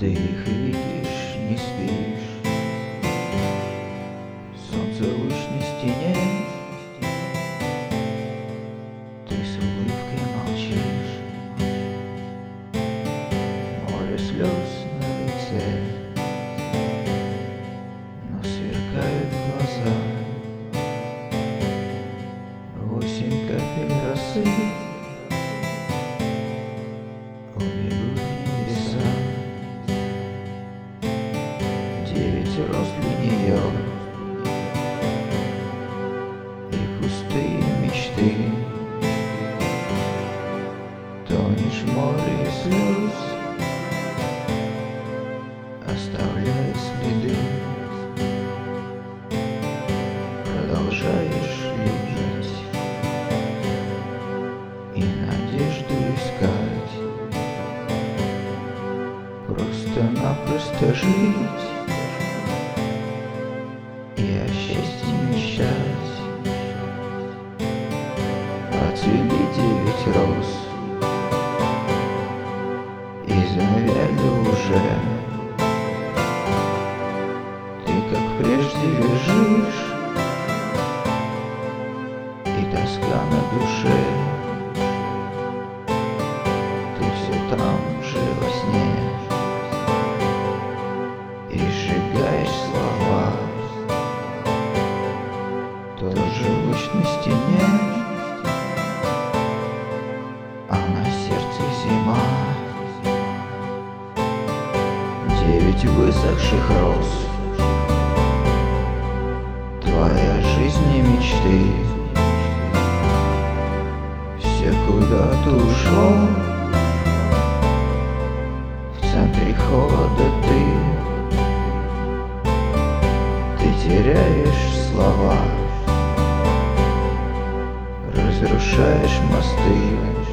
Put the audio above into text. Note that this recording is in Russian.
Ты их видишь, не спишь. Солнце луч на стене, ты с улыбкой молчишь. Море слез на лице, но сверкают глаза. 8 капель росы убегут в небеса. 9 роз для нее и пустые мечты. Тонешь в море слез, оставляя следы. Продолжаешь любить и надежду искать. Просто-напросто жить и о счастье мечтать. Отцвели 9 роз и завяли уже. Ты, как прежде, лежишь, и тоска на душе. Ты все там же во сне и сжигаешь слова. Тоже луч на стене, а на сердце зима. 9 высохших роз, твоя жизнь и мечты. Все куда-то ушло, в центре холода ты теряешь слова, разрушаешь мосты.